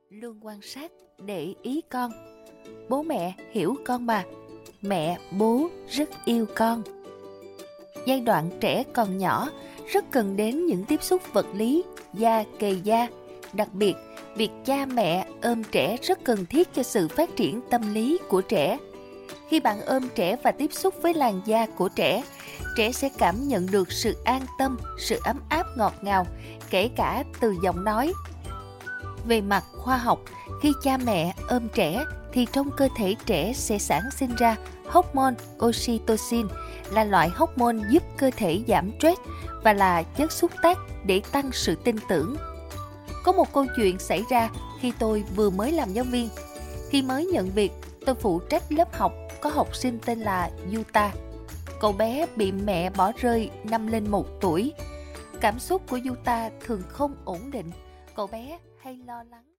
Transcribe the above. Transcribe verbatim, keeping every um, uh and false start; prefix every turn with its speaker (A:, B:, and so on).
A: luôn quan sát, để ý con. Bố mẹ hiểu con mà, mẹ, bố rất yêu con. Giai đoạn trẻ còn nhỏ rất cần đến những tiếp xúc vật lý, da kề da. Đặc biệt, việc cha mẹ ôm trẻ rất cần thiết cho sự phát triển tâm lý của trẻ. Khi bạn ôm trẻ và tiếp xúc với làn da của trẻ, trẻ sẽ cảm nhận được sự an tâm, sự ấm áp ngọt ngào, kể cả từ giọng nói. Về mặt khoa học, khi cha mẹ ôm trẻ thì trong cơ thể trẻ sẽ sản sinh ra hormone oxytocin, là loại hormone giúp cơ thể giảm stress và là chất xúc tác để tăng sự tin tưởng. Có một câu chuyện xảy ra khi tôi vừa mới làm giáo viên. Khi mới nhận việc, tôi phụ trách lớp học có học sinh tên là Yuta. Cậu bé bị mẹ bỏ rơi năm lên một tuổi. Cảm xúc của Yuta thường không ổn định. Cậu bé hay lo lắng.